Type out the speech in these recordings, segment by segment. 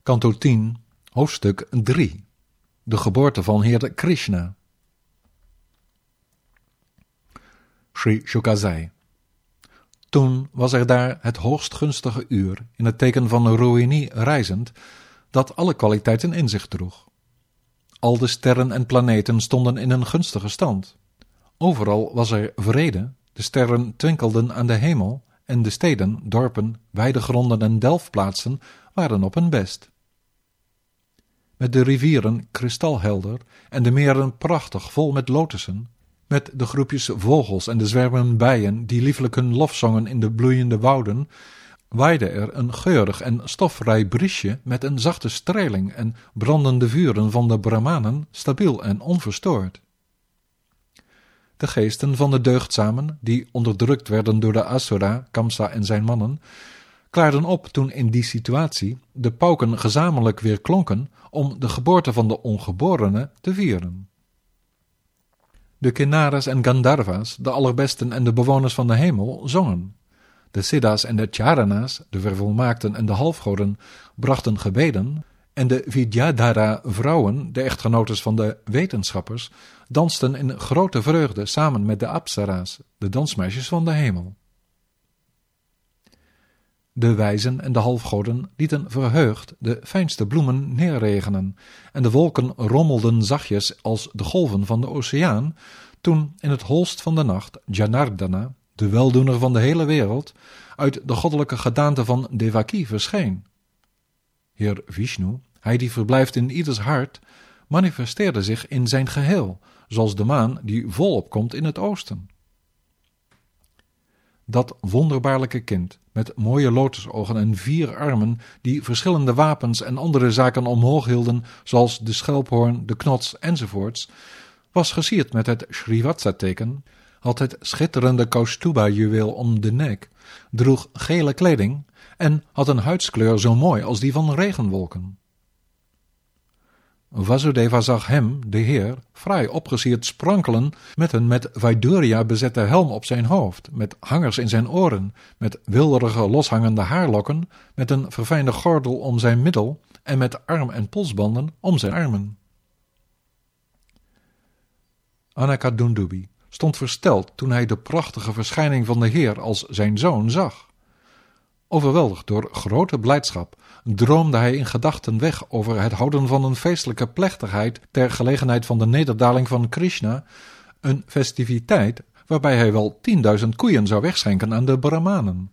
Kanto 10, hoofdstuk 3. De geboorte van Heer Krishna. Sri Shuka zei: Toen was er daar het hoogst gunstige uur, in het teken van Rohini reizend, dat alle kwaliteiten in zich droeg. Al de sterren en planeten stonden in een gunstige stand. Overal was er vrede, de sterren twinkelden aan de hemel, en de steden, dorpen, weidegronden en delfplaatsen waren op hun best. Met de rivieren kristalhelder en de meren prachtig vol met lotussen, met de groepjes vogels en de zwermen bijen die liefelijk hun lof zongen in de bloeiende wouden, waaide er een geurig en stofvrij briesje met een zachte streling en brandende vuren van de Brahmanen, stabiel en onverstoord. De geesten van de deugdzamen, die onderdrukt werden door de Asura, Kamsa en zijn mannen, klaarden op toen in die situatie de pauken gezamenlijk weer klonken om de geboorte van de ongeborene te vieren. De Kinnaras en Gandharva's, de allerbesten en de bewoners van de hemel, zongen. De Siddha's en de Charana's, de vervolmaakten en de halfgoden, brachten gebeden, en de Vidyadhara-vrouwen, de echtgenotes van de wetenschappers, dansten in grote vreugde samen met de Apsara's, de dansmeisjes van de hemel. De wijzen en de halfgoden lieten verheugd de fijnste bloemen neerregenen, en de wolken rommelden zachtjes als de golven van de oceaan, toen in het holst van de nacht Janardana, de weldoener van de hele wereld, uit de goddelijke gedaante van Devaki verscheen. Heer Vishnu, hij die verblijft in ieders hart, manifesteerde zich in zijn geheel, zoals de maan die volop komt in het oosten. Dat wonderbaarlijke kind, met mooie lotusogen en 4 armen, die verschillende wapens en andere zaken omhoog hielden, zoals de schelphoorn, de knots enzovoorts, was versierd met het Srivatsa-teken, had het schitterende Kaustuba-juweel om de nek, droeg gele kleding en had een huidskleur zo mooi als die van regenwolken. Vasudeva zag hem, de Heer, fraai opgesierd sprankelen met een met Vaidurya bezette helm op zijn hoofd, met hangers in zijn oren, met wilderige loshangende haarlokken, met een verfijnde gordel om zijn middel en met arm- en polsbanden om zijn armen. Anakadundubi stond versteld toen hij de prachtige verschijning van de Heer als zijn zoon zag. Overweldigd door grote blijdschap droomde hij in gedachten weg over het houden van een feestelijke plechtigheid ter gelegenheid van de nederdaling van Krishna, een festiviteit waarbij hij wel 10.000 koeien zou wegschenken aan de Brahmanen.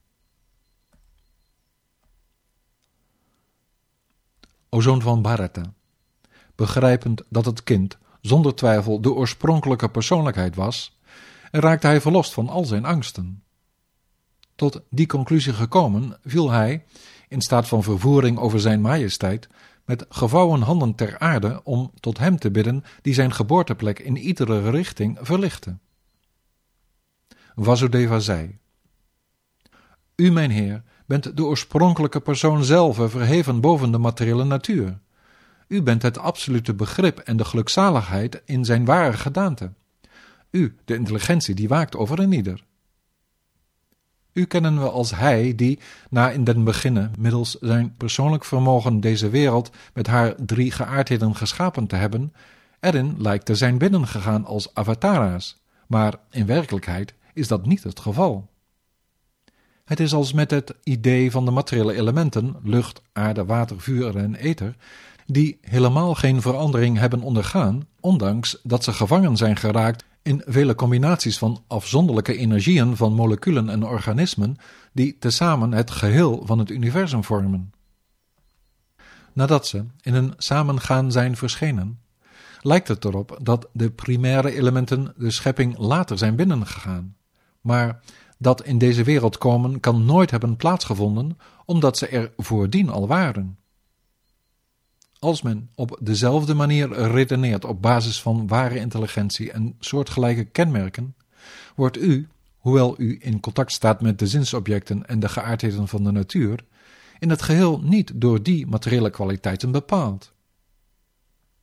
O zoon van Bharata, begrijpend dat het kind zonder twijfel de oorspronkelijke persoonlijkheid was, raakte hij verlost van al zijn angsten. Tot die conclusie gekomen, viel hij, in staat van vervoering over zijn majesteit, met gevouwen handen ter aarde om tot hem te bidden die zijn geboorteplek in iedere richting verlichtte. Vasudeva zei: U, mijn Heer, bent de oorspronkelijke persoon zelf verheven boven de materiële natuur. U bent het absolute begrip en de gelukzaligheid in zijn ware gedaante. U, de intelligentie die waakt over een ieder. U kennen we als hij die, na in den beginne, middels zijn persoonlijk vermogen deze wereld met haar 3 geaardheden geschapen te hebben, erin lijkt te zijn binnengegaan als avatara's, maar in werkelijkheid is dat niet het geval. Het is als met het idee van de materiële elementen, lucht, aarde, water, vuur en ether, die helemaal geen verandering hebben ondergaan, ondanks dat ze gevangen zijn geraakt in vele combinaties van afzonderlijke energieën van moleculen en organismen die tezamen het geheel van het universum vormen. Nadat ze in een samengaan zijn verschenen, lijkt het erop dat de primaire elementen de schepping later zijn binnengegaan, maar dat in deze wereld komen kan nooit hebben plaatsgevonden, omdat ze er voordien al waren. Als men op dezelfde manier redeneert op basis van ware intelligentie en soortgelijke kenmerken, wordt u, hoewel u in contact staat met de zinsobjecten en de geaardheden van de natuur, in het geheel niet door die materiële kwaliteiten bepaald.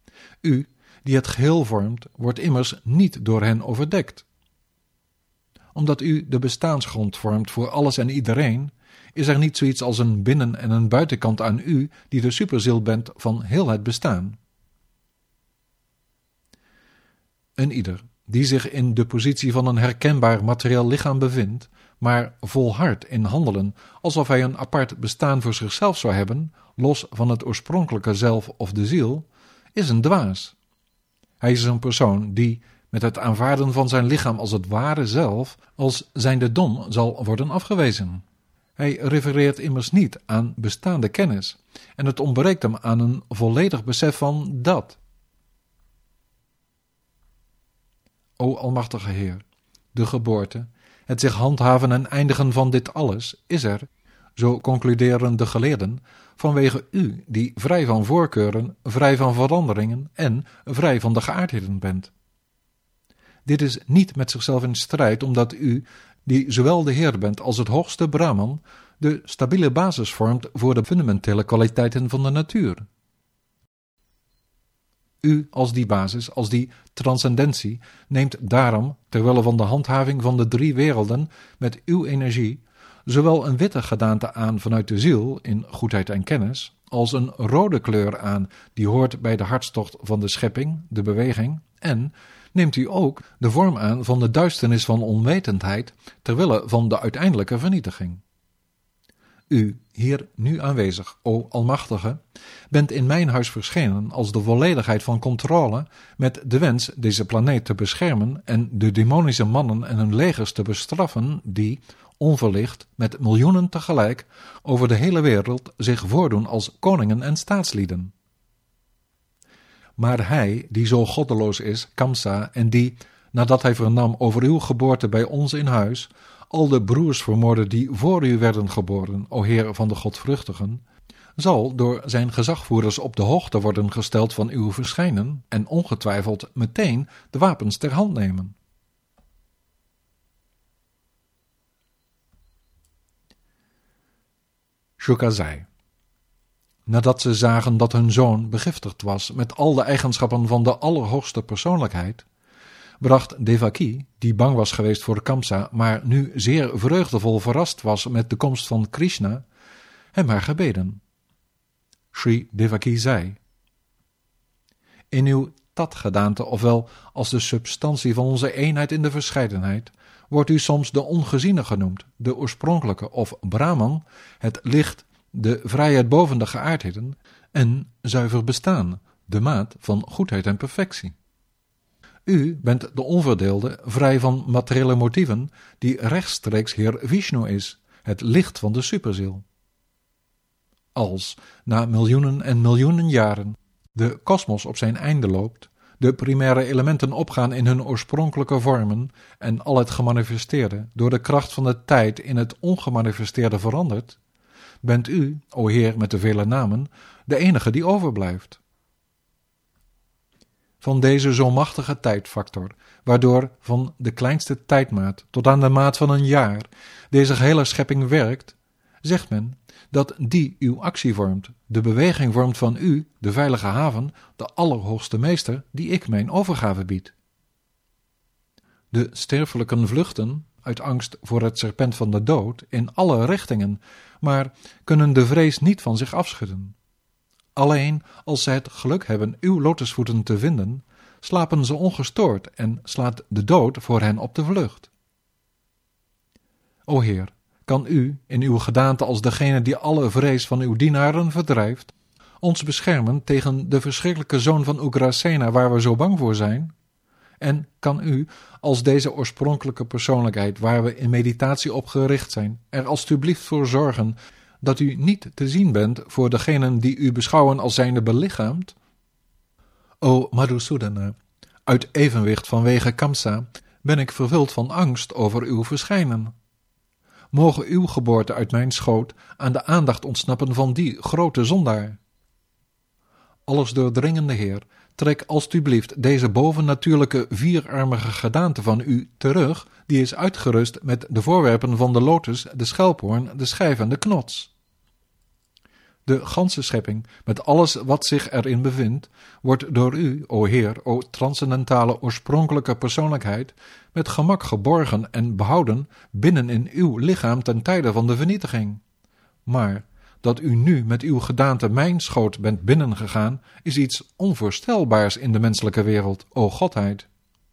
U, die het geheel vormt, wordt immers niet door hen overdekt. Omdat u de bestaansgrond vormt voor alles en iedereen, is er niet zoiets als een binnen- en een buitenkant aan u die de superziel bent van heel het bestaan. Een ieder die zich in de positie van een herkenbaar materieel lichaam bevindt, maar volhardt in handelen alsof hij een apart bestaan voor zichzelf zou hebben, los van het oorspronkelijke zelf of de ziel, is een dwaas. Hij is een persoon die met het aanvaarden van zijn lichaam als het ware zelf als zijnde dom zal worden afgewezen. Hij refereert immers niet aan bestaande kennis en het ontbreekt hem aan een volledig besef van dat. O Almachtige Heer, de geboorte, het zich handhaven en eindigen van dit alles is er, zo concluderen de geleerden, vanwege u die vrij van voorkeuren, vrij van veranderingen en vrij van de geaardheden bent. Dit is niet met zichzelf in strijd, omdat u, die zowel de Heer bent als het hoogste Brahman, de stabiele basis vormt voor de fundamentele kwaliteiten van de natuur. U als die basis, als die transcendentie, neemt daarom, terwille van de handhaving van de 3 werelden, met uw energie, zowel een witte gedaante aan vanuit de ziel, in goedheid en kennis, als een rode kleur aan, die hoort bij de hartstocht van de schepping, de beweging, en neemt u ook de vorm aan van de duisternis van onwetendheid, terwille van de uiteindelijke vernietiging. U, hier nu aanwezig, o Almachtige, bent in mijn huis verschenen als de volledigheid van controle met de wens deze planeet te beschermen en de demonische mannen en hun legers te bestraffen die, onverlicht, met miljoenen tegelijk, over de hele wereld zich voordoen als koningen en staatslieden. Maar hij, die zo goddeloos is, Kamsa, en die, nadat hij vernam over uw geboorte bij ons in huis, al de broers vermoorden die voor u werden geboren, o Heer van de Godvruchtigen, zal door zijn gezagvoerders op de hoogte worden gesteld van uw verschijnen en ongetwijfeld meteen de wapens ter hand nemen. Shuka zei: nadat ze zagen dat hun zoon begiftigd was met al de eigenschappen van de allerhoogste persoonlijkheid, bracht Devaki, die bang was geweest voor Kamsa, maar nu zeer vreugdevol verrast was met de komst van Krishna, hem haar gebeden. Sri Devaki zei: in uw tat-gedaante, ofwel als de substantie van onze eenheid in de verscheidenheid, wordt u soms de ongeziene genoemd, de oorspronkelijke of Brahman, het licht, de vrijheid boven de geaardheden, en zuiver bestaan, de maat van goedheid en perfectie. U bent de onverdeelde, vrij van materiële motieven, die rechtstreeks Heer Vishnu is, het licht van de superziel. Als, na miljoenen en miljoenen jaren, de kosmos op zijn einde loopt, de primaire elementen opgaan in hun oorspronkelijke vormen en al het gemanifesteerde door de kracht van de tijd in het ongemanifesteerde verandert, bent u, o Heer met de vele namen, de enige die overblijft. Van deze zo machtige tijdfactor, waardoor van de kleinste tijdmaat tot aan de maat van een jaar deze gehele schepping werkt, zegt men dat die uw actie vormt, de beweging vormt van u, de veilige haven, de allerhoogste meester, die ik mijn overgave bied. De sterfelijken vluchten, uit angst voor het serpent van de dood, in alle richtingen, maar kunnen de vrees niet van zich afschudden. Alleen als zij het geluk hebben uw lotusvoeten te vinden, slapen ze ongestoord en slaat de dood voor hen op de vlucht. O Heer, kan u, in uw gedaante als degene die alle vrees van uw dienaren verdrijft, ons beschermen tegen de verschrikkelijke zoon van Ugrasena waar we zo bang voor zijn? En kan u, als deze oorspronkelijke persoonlijkheid waar we in meditatie op gericht zijn, er alstublieft voor zorgen dat u niet te zien bent voor degenen die u beschouwen als zijnde belichaamd? O Madhusudana, uit evenwicht vanwege Kamsa ben ik vervuld van angst over uw verschijnen. Moge uw geboorte uit mijn schoot aan de aandacht ontsnappen van die grote zondaar. Alles doordringende Heer, trek alstublieft deze bovennatuurlijke vierarmige gedaante van u terug, die is uitgerust met de voorwerpen van de lotus, de schelphoorn, de schijf en de knots. De ganse schepping, met alles wat zich erin bevindt, wordt door u, o Heer, o transcendentale oorspronkelijke persoonlijkheid, met gemak geborgen en behouden binnen in uw lichaam ten tijde van de vernietiging. Maar dat u nu met uw gedaante mijn schoot bent binnengegaan, is iets onvoorstelbaars in de menselijke wereld, o Godheid.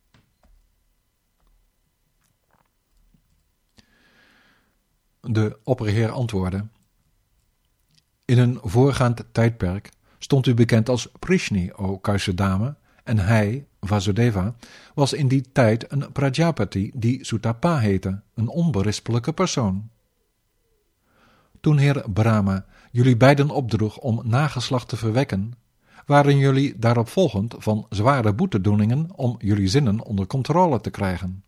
De opperheer antwoordde: in een voorgaand tijdperk stond u bekend als Prishni, o kuise dame, en hij, Vasudeva, was in die tijd een Prajapati die Sutapa heette, een onberispelijke persoon. Toen Heer Brahma jullie beiden opdroeg om nageslacht te verwekken, waren jullie daaropvolgend van zware boetedoeningen om jullie zinnen onder controle te krijgen.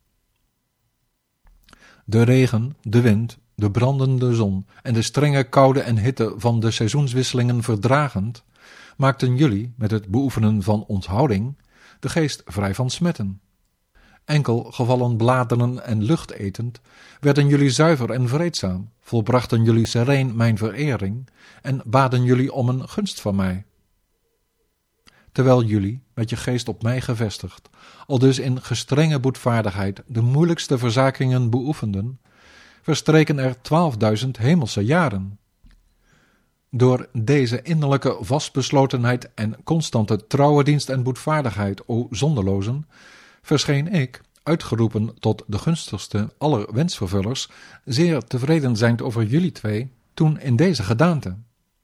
De regen, de wind, de brandende zon en de strenge koude en hitte van de seizoenswisselingen verdragend, maakten jullie, met het beoefenen van onthouding, de geest vrij van smetten. Enkel gevallen bladeren en lucht etend, werden jullie zuiver en vreedzaam, volbrachten jullie sereen mijn verering en baden jullie om een gunst van mij. Terwijl jullie, met je geest op mij gevestigd, aldus in gestrenge boetvaardigheid de moeilijkste verzakingen beoefenden, verstreken er 12.000 hemelse jaren. Door deze innerlijke vastbeslotenheid en constante trouwe dienst en boetvaardigheid, o zonderlozen, verscheen ik, uitgeroepen tot de gunstigste aller wensvervullers, zeer tevreden zijnd over jullie twee, toen in deze gedaante.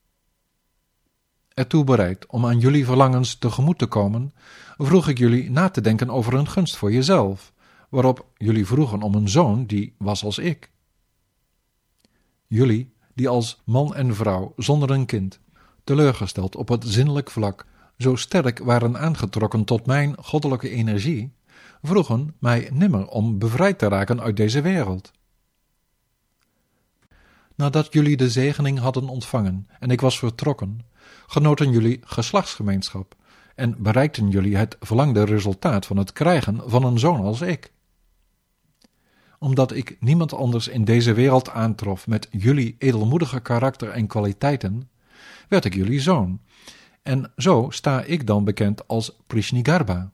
Ertoe bereid om aan jullie verlangens tegemoet te komen, vroeg ik jullie na te denken over een gunst voor jezelf, waarop jullie vroegen om een zoon die was als ik. Jullie, die als man en vrouw zonder een kind, teleurgesteld op het zinnelijk vlak, zo sterk waren aangetrokken tot mijn goddelijke energie, vroegen mij nimmer om bevrijd te raken uit deze wereld. Nadat jullie de zegening hadden ontvangen en ik was vertrokken, genoten jullie geslachtsgemeenschap en bereikten jullie het verlangde resultaat van het krijgen van een zoon als ik. Omdat ik niemand anders in deze wereld aantrof met jullie edelmoedige karakter en kwaliteiten, werd ik jullie zoon, en zo sta ik dan bekend als Prishnigarbha.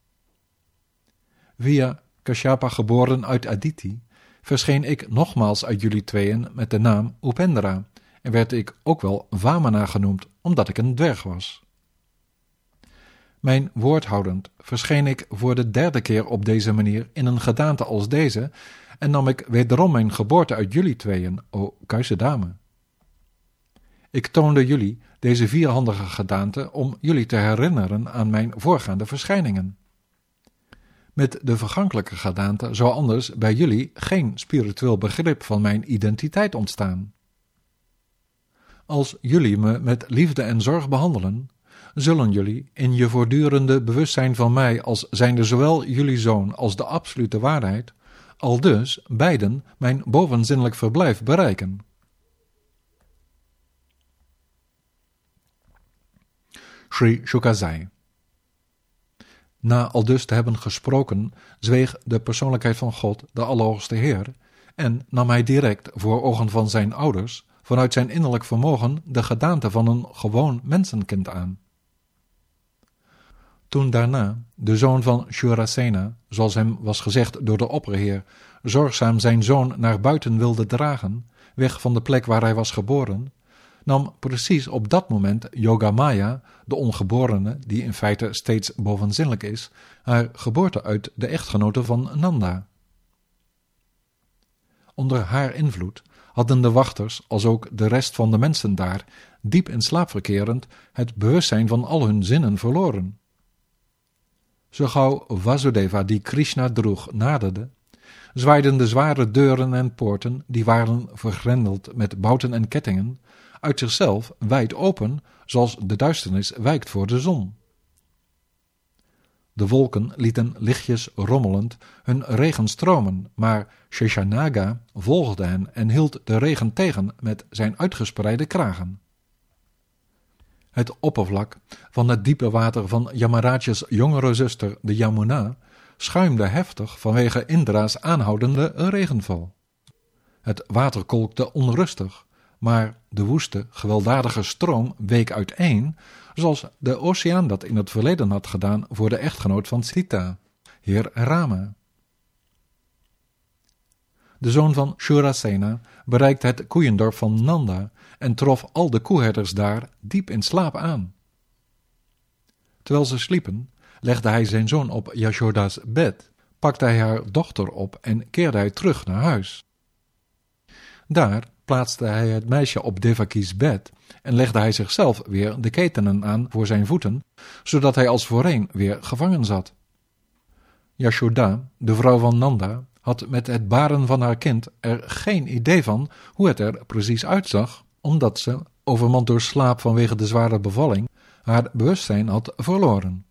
Via Kashyapa geboren uit Aditi, verscheen ik nogmaals uit jullie tweeën met de naam Upendra, en werd ik ook wel Vamana genoemd, omdat ik een dwerg was. Mijn woord houdend verscheen ik voor de derde keer op deze manier in een gedaante als deze, en nam ik wederom mijn geboorte uit jullie tweeën, o kuise dame. Ik toonde jullie deze vierhandige gedaante om jullie te herinneren aan mijn voorgaande verschijningen. Met de vergankelijke gedaante zou anders bij jullie geen spiritueel begrip van mijn identiteit ontstaan. Als jullie me met liefde en zorg behandelen, zullen jullie in je voortdurende bewustzijn van mij als zijnde zowel jullie zoon als de absolute waarheid, aldus beiden mijn bovenzinnelijk verblijf bereiken. Sri Shuka zei: na aldus te hebben gesproken, zweeg de persoonlijkheid van God, de Allerhoogste Heer, en nam hij direct, voor ogen van zijn ouders, vanuit zijn innerlijk vermogen de gedaante van een gewoon mensenkind aan. Toen daarna de zoon van Shurasena, zoals hem was gezegd door de opperheer, zorgzaam zijn zoon naar buiten wilde dragen, weg van de plek waar hij was geboren, nam precies op dat moment Yogamaya, de ongeborene, die in feite steeds bovenzinnelijk is, haar geboorte uit de echtgenote van Nanda. Onder haar invloed hadden de wachters, als ook de rest van de mensen daar, diep in slaap verkerend, het bewustzijn van al hun zinnen verloren. Zo gauw Vasudeva, die Krishna droeg, naderde, zwaaiden de zware deuren en poorten, die waren vergrendeld met bouten en kettingen, uit zichzelf wijd open, zoals de duisternis wijkt voor de zon. De wolken lieten lichtjes rommelend hun regen stromen, maar Sheshanaga volgde hen en hield de regen tegen met zijn uitgespreide kragen. Het oppervlak van het diepe water van Yamaraja's jongere zuster, de Yamuna, schuimde heftig vanwege Indra's aanhoudende regenval. Het water kolkte onrustig, Maar de woeste, gewelddadige stroom week uiteen, zoals de oceaan dat in het verleden had gedaan voor de echtgenoot van Sita, heer Rama. De zoon van Shurasena bereikte het koeiendorp van Nanda en trof al de koeherders daar diep in slaap aan. Terwijl ze sliepen, legde hij zijn zoon op Yashoda's bed, pakte hij haar dochter op en keerde hij terug naar huis. Daar plaatste hij het meisje op Devaki's bed en legde hij zichzelf weer de ketenen aan voor zijn voeten, zodat hij als voorheen weer gevangen zat. Yashoda, de vrouw van Nanda, had met het baren van haar kind er geen idee van hoe het er precies uitzag, omdat ze, overmand door slaap vanwege de zware bevalling, haar bewustzijn had verloren.